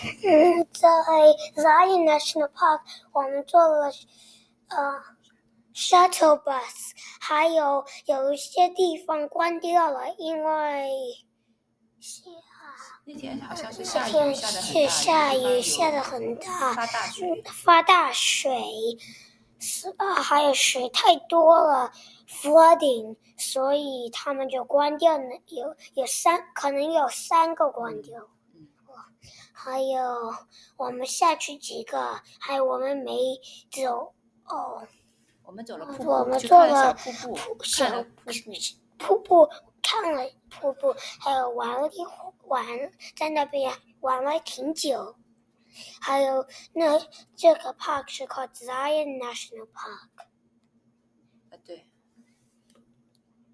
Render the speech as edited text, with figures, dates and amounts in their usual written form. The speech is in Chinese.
在 Zion National Park 我们坐了shuttle bus， 还有一些地方关掉了，因为那天好像是下雨下得很大， 发大水，还有水太多了 flooding， 所以他们就关掉了，可能有3个关掉。还有我们下去几个，还有我们没走我们走了我们去做了看瀑布， 看了瀑布，还有在那边玩了挺久。还有这个 park 是 called Zion National Park。